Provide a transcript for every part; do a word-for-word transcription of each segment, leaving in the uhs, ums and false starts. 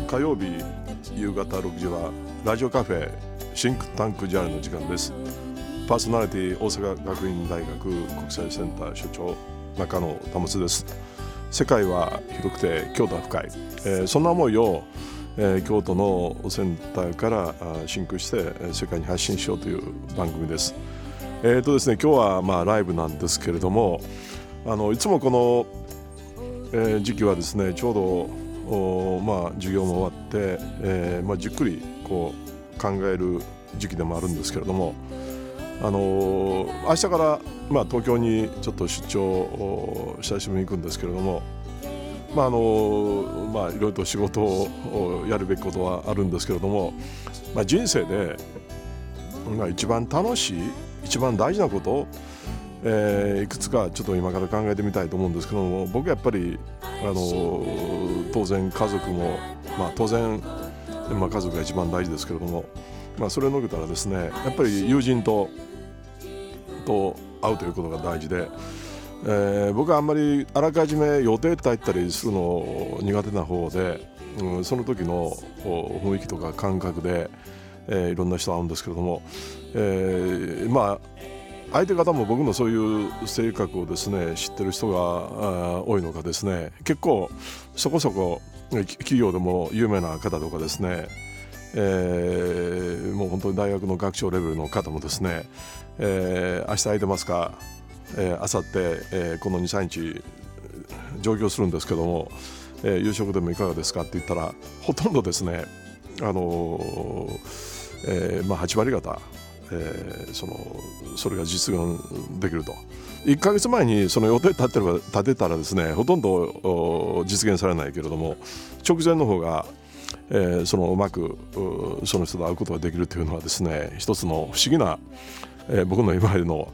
火曜日夕方ろくじはラジオカフェシンクタンクジャールの時間です。パーソナリティ大阪学院大学国際センター所長中野保です。世界は広くて京都は深い、えー、そんな思いを、えー、京都のセンターからシンクして世界に発信しようという番組です。えーとですね、今日はまあライブなんですけれども、あのいつもこの、えー、時期はですね、ちょうどまあ、授業も終わって、えーまあ、じっくりこう考える時期でもあるんですけれども、あのー、明日から、まあ、東京にちょっと出張久しぶりに行くんですけれども、まああのーまあ、いろいろと仕事をやるべきことはあるんですけれども、まあ、人生で、まあ、一番楽しい一番大事なこと、えー、いくつかちょっと今から考えてみたいと思うんですけども、僕はやっぱりあの当然家族も、まあ、当然、まあ、家族が一番大事ですけれども、まあ、それを除けたらですね、やっぱり友人とと会うということが大事で、えー、僕はあんまりあらかじめ予定立てたりするの苦手な方で、うん、その時の雰囲気とか感覚で、えー、いろんな人と会うんですけれども、えー、まあ相手方も僕のそういう性格をですね知ってる人が多いのかですね、結構そこそこ企業でも有名な方とかですね、えー、もう本当に大学の学長レベルの方もですね、えー、明日空いてますか、えー、明後日、えー、この にさんにち上京するんですけども、えー、夕食でもいかがですかって言ったら、ほとんどですね、あのーえーまあ、はち割方えー、そのそれが実現できると。いっかげつまえにその予定立てれば立てたらですね、ほとんど実現されないけれども、直前の方が、えー、そのうまくその人と会うことができるというのはですね、一つの不思議な、えー、僕の今までの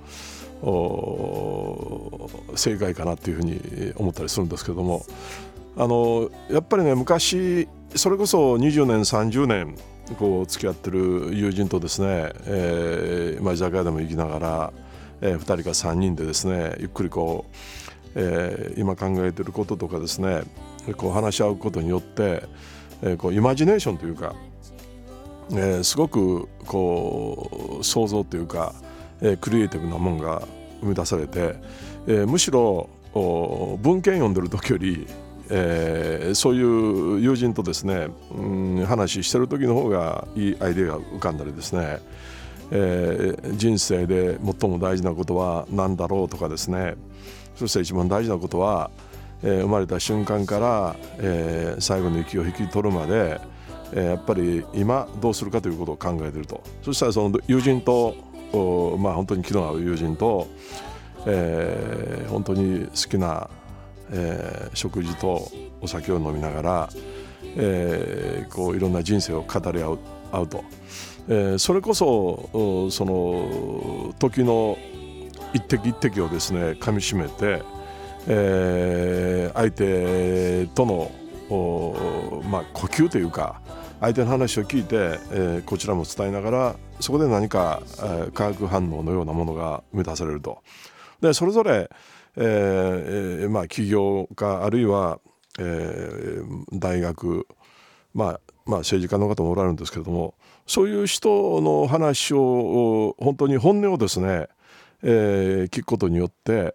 正解かなというふうに思ったりするんですけれども、あのやっぱりね、昔それこそにじゅうねんさんじゅうねんこう付き合ってる友人とですね、えーまあ、居酒屋でも行きながら、えー、ふたりかさんにんでですね、ゆっくりこう、えー、今考えてることとかですね、こう話し合うことによって、えー、こうイマジネーションというか、えー、すごくこう想像というか、えー、クリエイティブなものが生み出されて、えー、むしろ文献読んでる時よりえー、そういう友人とですね、うん、話してる時の方がいいアイデアが浮かんだりですね、えー、人生で最も大事なことは何だろうとかですね、そして一番大事なことは、えー、生まれた瞬間から、えー、最後の息を引き取るまで、えー、やっぱり今どうするかということを考えていると。そしたらその友人と、まあ本当に気の合う友人と、えー、本当に好きなえー、食事とお酒を飲みながら、えー、こういろんな人生を語り合う、合うと、えー、それこそその時の一滴一滴をですね噛みしめて、えー、相手とのまあ、呼吸というか相手の話を聞いて、えー、こちらも伝えながら、そこで何か、えー、化学反応のようなものが生み出されると。でそれぞれえーまあ、起業家あるいは、えー、大学、まあまあ、政治家の方もおられるんですけれども、そういう人の話を本当に本音をですね、えー、聞くことによって、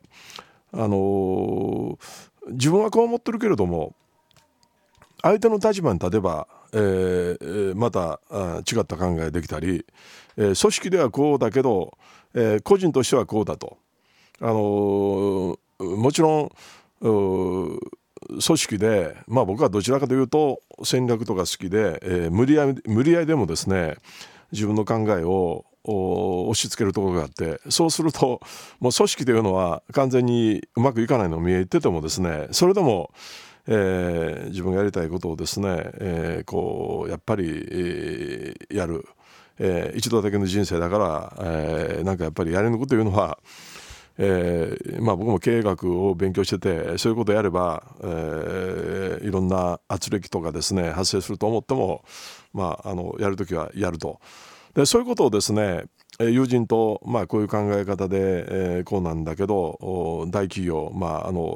あのー、自分はこう思ってるけれども相手の立場に立てば、えー、また違った考えができたり、えー、組織ではこうだけど、えー、個人としてはこうだと。あのー、もちろん組織で、まあ、僕はどちらかというと戦略とか好きで、えー、無理やり、無理やりでもですね自分の考えを押し付けるところがあって、そうするともう組織というのは完全にうまくいかないのを見えててもですね、それでも、えー、自分がやりたいことをですね、えー、こうやっぱり、えー、やる、えー、一度だけの人生だから、えー、なんかやっぱりやり抜くというのは、えーまあ、僕も経営学を勉強してて、そういうことをやれば、えー、いろんな圧力とかですね発生すると思っても、まあ、あのやるときはやると。でそういうことをですね友人と、まあ、こういう考え方で、えー、こうなんだけど大企業、まあ、あの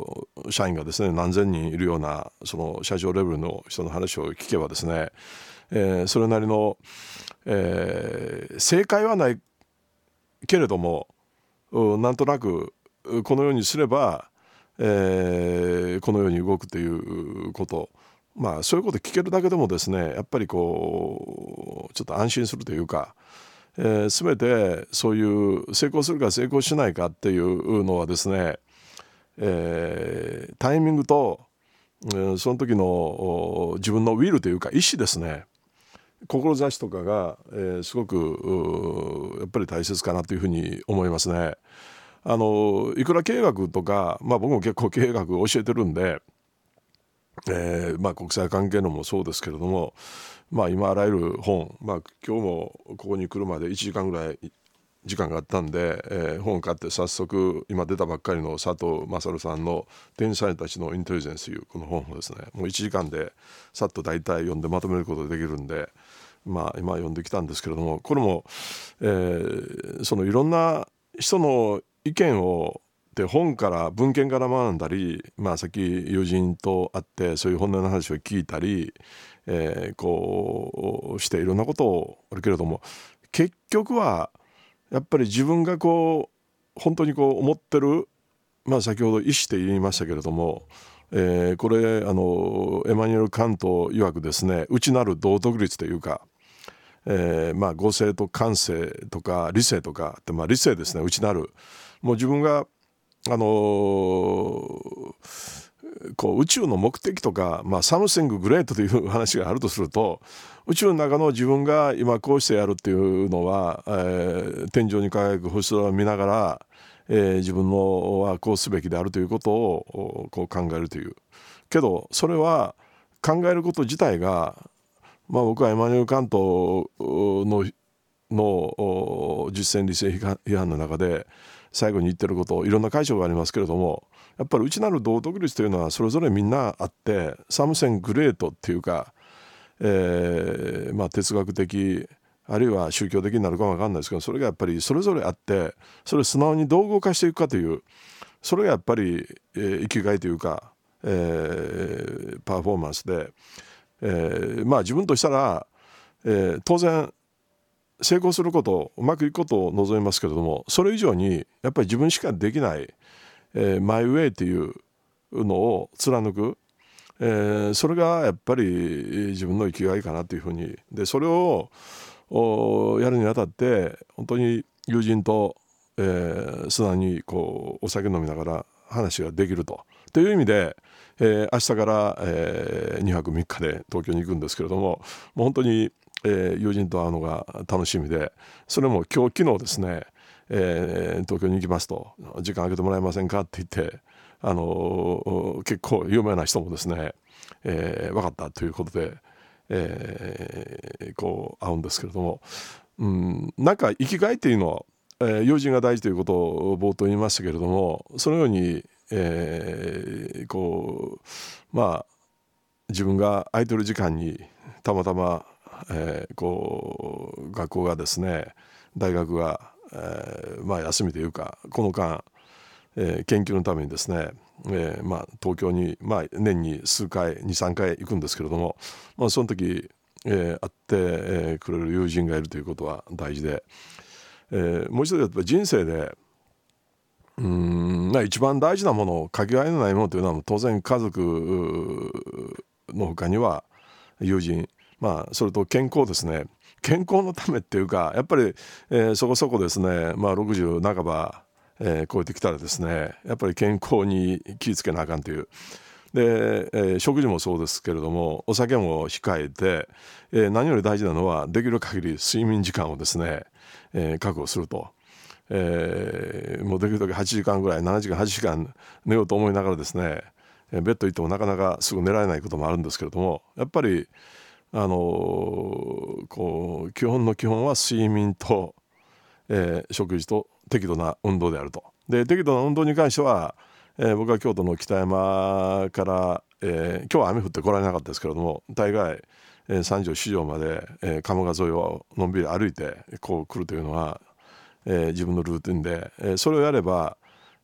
社員がですね何千人いるようなその社長レベルの人の話を聞けばですね、えー、それなりの、えー、正解はないけれどもなんとなくこのようにすれば、えー、このように動くということ、まあそういうこと聞けるだけでもですねやっぱりこうちょっと安心するというか、えー、全てそういう成功するか成功しないかっていうのはですね、えー、タイミングと、えー、その時の自分のウィルというか意志ですね、志とかが、えー、すごくやっぱり大切かなというふうに思いますね。あのいくら経営学とか、まあ、僕も結構経営学教えてるんで、えーまあ、国際関係のもそうですけれども、まあ、今あらゆる本、まあ、今日もここに来るまでいちじかんぐらい時間があったんで、えー、本を買って早速今出たばっかりの佐藤勝さんの天才たちのインテリジェンスというこの本をですねもういちじかんでさっと大体読んでまとめることができるんで、まあ、今読んできたんですけれども、これも、えー、そのいろんな人の意見をで本から文献から学んだり、まあ、さっき友人と会ってそういう本音の話を聞いたり、えー、こうしていろんなことをあるけれども、結局はやっぱり自分がこう本当にこう思ってる、まあ、先ほど意思って言いましたけれども、えー、これあのエマニュエル・カント曰くですね、内なる道徳律というか、えーまあ、合成と感性とか理性とかって、まあ、理性ですね、内なるもう自分があのー、こう宇宙の目的とか、まあ、サムシンググレートという話があるとすると、宇宙の中の自分が今こうしてやるっていうのは、えー、天井に輝く星空を見ながら、えー、自分のはこうすべきであるということをこう考えるというけど、それは考えること自体が、まあ、僕はエマニュエル・カントのの実践理性批判の中で最後に言ってること、いろんな解釈がありますけれども、やっぱり内なる道徳律というのはそれぞれみんなあって、サムセングレートっていうか、えーまあ、哲学的あるいは宗教的になるかも分かんないですけど、それがやっぱりそれぞれあって、それを素直にどう動かしていくかという、それがやっぱり、えー、生きがいというか、えー、パフォーマンスで、えー、まあ自分としたら、えー、当然成功すること、うまくいくことを望みますけれども、それ以上にやっぱり自分しかできない、えー、マイウェイというのを貫く、えー、それがやっぱり自分の生きがいかなというふうに。でそれをやるにあたって本当に友人と、えー、素直にこうお酒飲みながら話ができるとという意味で、えー、明日から、えー、にはくみっかで東京に行くんですけれども、もう本当にえー、友人と会うのが楽しみで、それも今日昨日ですね、えー、東京に行きますと時間空けてもらえませんかって言って、あのー、結構有名な人もですね、えー、分かったということで、えー、こう会うんですけれども、うん、なんか生きがいっていうのは、えー、友人が大事ということを冒頭言いましたけれども、そのように、えー、こうまあ自分が空いてる時間にたまたまえー、こう学校がですね、大学が、えーまあ、休みというか、この間、えー、研究のためにですね、えーまあ、東京に、まあ、年に数回 に,さん 回行くんですけれども、まあ、その時、えー、会って、えー、くれる友人がいるということは大事で、えー、もう一度やっぱり人生でうーんまあ一番大事なもの、かけがえのないものというのは当然家族の他には友人、まあ、それと健康ですね。健康のためっていうか、やっぱり、えー、そこそこですね、まあ、ろくじゅう半ば、えー、超えてきたらですね、やっぱり健康に気をつけなあかんという。で、えー、食事もそうですけれども、お酒も控えて、えー、何より大事なのはできる限り睡眠時間をですね、えー、確保すると。えー、もうできるだけはちじかんぐらい、ななじかんはちじかん寝ようと思いながらですね、ベッド行ってもなかなかすぐ寝られないこともあるんですけれども、やっぱりあのー、こう基本の基本は睡眠と、えー、食事と適度な運動であると。で適度な運動に関しては、えー、僕は京都の北山から、えー、今日は雨降って来られなかったですけれども、大概、えー、三条四条まで、えー、鴨川沿いをのんびり歩いてこう来るというのは、えー、自分のルーティンで、えー、それをやれば、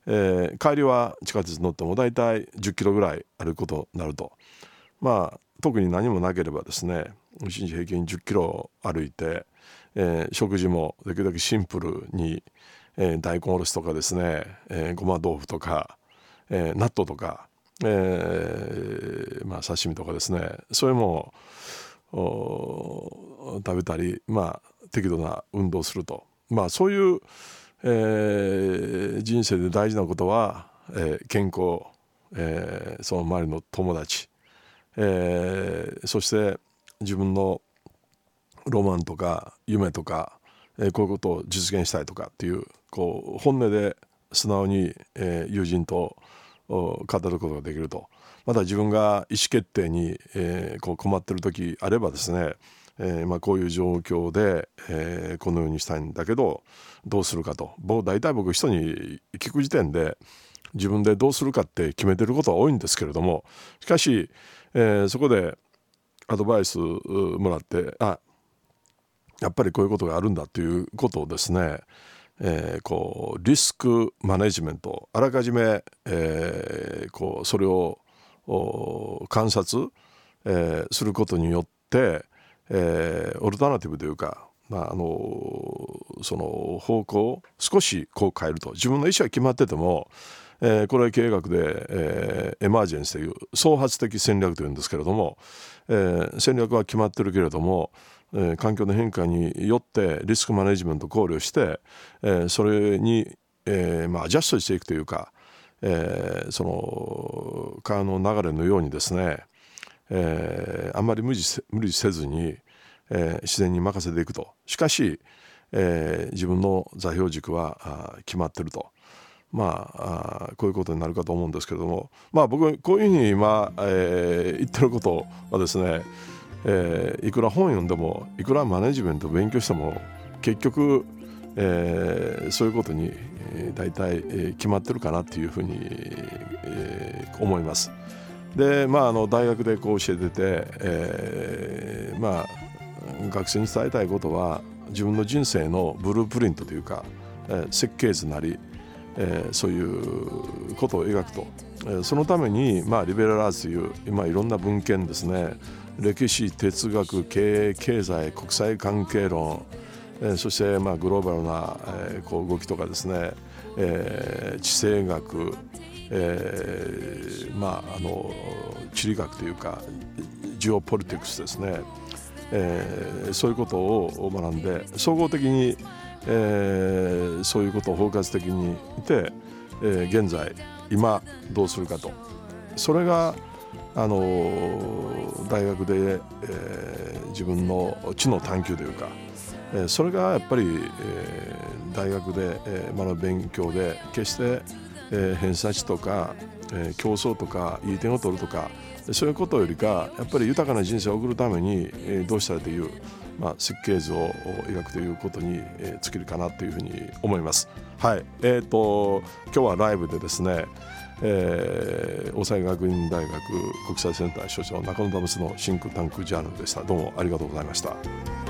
えー、帰りは地下鉄乗ってもだいたいじゅっキロぐらい歩くことになると、まあ特に何もなければですねいちにち平均じゅっキロ歩いて、えー、食事もできるだけシンプルに、えー、大根おろしとかですね、えー、ごま豆腐とか、えー、納豆とか、えーまあ、刺身とかですね、それも食べたり、まあ適度な運動をすると、まあそういう、えー、人生で大事なことは、えー、健康、えー、その周りの友達、えー、そして自分のロマンとか夢とか、えー、こういうことを実現したいとかっていうこう本音で素直に、えー、友人と語ることができると、また自分が意思決定に、えー、こう困ってる時あればですね、えーまあ、こういう状況で、えー、このようにしたいんだけどどうするかと、僕大体僕人に聞く時点で自分でどうするかって決めてることは多いんですけれども、しかし、えー、そこでアドバイスもらって、あやっぱりこういうことがあるんだということをですね、えー、こうリスクマネジメントあらかじめ、えー、こうそれを観察、えー、することによって、えー、オルタナティブというか、まあ、あのその方向を少しこう変えると、自分の意思は決まってても、えー、これは経営学で、えー、エマージェンスという創発的戦略というんですけれども、えー、戦略は決まってるけれども、えー、環境の変化によってリスクマネジメントを考慮して、えー、それに、えーまあ、アジャストしていくというか、えー、その川の流れのようにですね、えー、あんまり無理せ、無理せずに、えー、自然に任せていくと。しかし、えー、自分の座標軸は決まってると、まあ、あこういうことになるかと思うんですけれども、まあ僕こういうふうに今、えー、言ってることはですね、えー、いくら本読んでもいくらマネジメントを勉強しても結局、えー、そういうことに、えー、大体、えー、決まってるかなっていうふうに、えー、思います。でまああの大学でこう教えてて、えー、まあ学生に伝えたいことは自分の人生のブループリントというか、えー、設計図なり、えー、そういうことを描くと、えー、そのために、まあ、リベラルアーツという今いろんな文献ですね、歴史、哲学、経営、経済、国際関係論、えー、そして、まあ、グローバルな、えー、こう動きとかですね、えー、地政学、えー、まああの地理学というかジオポリティクスですね、えー、そういうことを学んで総合的に、えー、そういうことを包括的にいて、えー、現在今どうするかと、それがあの大学で、えー、自分の知の探求というか、えー、それがやっぱり、えー、大学で、えー、学ぶ勉強で決して、えー、偏差値とか、えー、競争とかいい点を取るとかそういうことよりかやっぱり豊かな人生を送るために、えー、どうしたらという、まあ、設計図を描くということに、えー、尽きるかなというふうに思います。はい、えーと今日はライブでですね、えー、大阪学院大学国際センター所長中野ダムスのシンクタンクジャーナルでした。どうもありがとうございました。